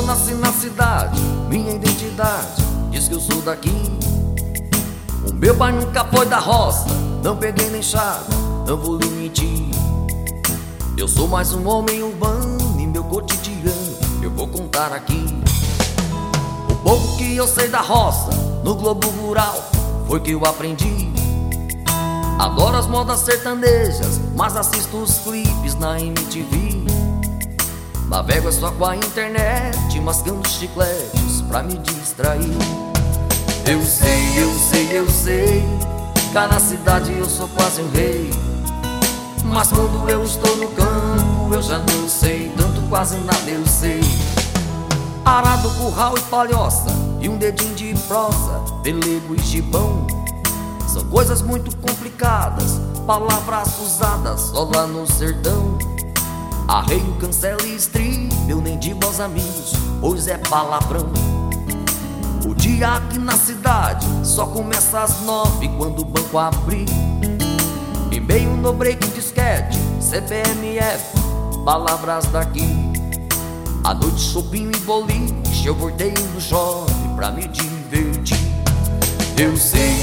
nasci na cidade, minha identidade diz que eu sou daqui. O meu pai nunca foi da roça, não peguei nem chave, não vou lhe mentir. Eu sou mais um homem urbano e meu cotidiano eu vou contar aqui. O pouco que eu sei da roça, no globo rural, foi que eu aprendi. Adoro as modas sertanejas, mas assisto os clipes na MTV. Navego só com a internet, mascando chicletes pra me distrair. Eu sei, cá na cidade eu sou quase um rei. Mas quando eu estou no campo eu já não sei, tanto quase nada eu sei. Arado, curral e palhoça, e um dedinho de prosa, pelego e gibão. São coisas muito complicadas, palavras usadas só lá no sertão. Arreio, cancela e estribo, eu nem digo aos amigos, pois é palavrão. O dia aqui na cidade só começa às 9 quando o banco abrir. E-mail no break, disquete, CPMF, palavras daqui. À noite, shopping e boliche, eu voltei no shopping pra me divertir. Eu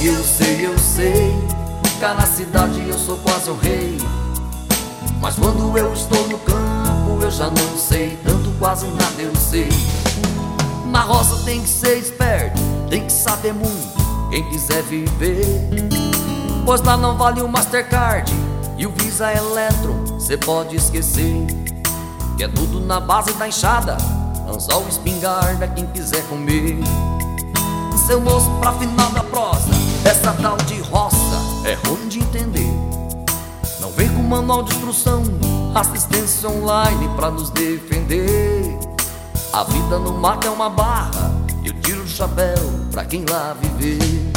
sei, cá na cidade eu sou quase um rei. Mas quando eu estou no campo eu já não sei, tanto quase nada eu sei. Na roça tem que ser esperto, tem que saber muito, quem quiser viver. Pois lá não vale o Mastercard e o Visa Electron, cê pode esquecer. Que é tudo na base da enxada, anzol, espingarda, quem quiser comer. Seu moço, pra final da prosa, essa tal de roça é ruim de entender. Não vem com manual de instrução, assistência online pra nos defender. A vida no mato é uma barra, eu tiro o chapéu pra quem lá viver.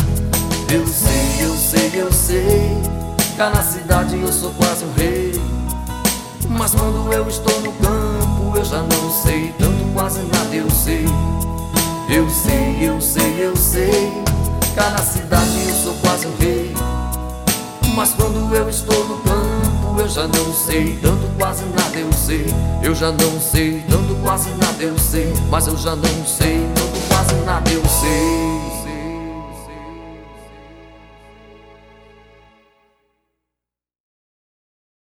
Eu sei, cá na cidade eu sou quase um rei. Mas quando eu estou no campo eu já não sei, tanto quase nada eu sei. Eu sei, cá na cidade eu sou quase um rei. Mas quando eu estou no campo eu já não sei, tanto quase nada eu sei. Eu já não sei, tanto quase nada eu sei. Mas eu já não sei, tanto quase nada eu sei.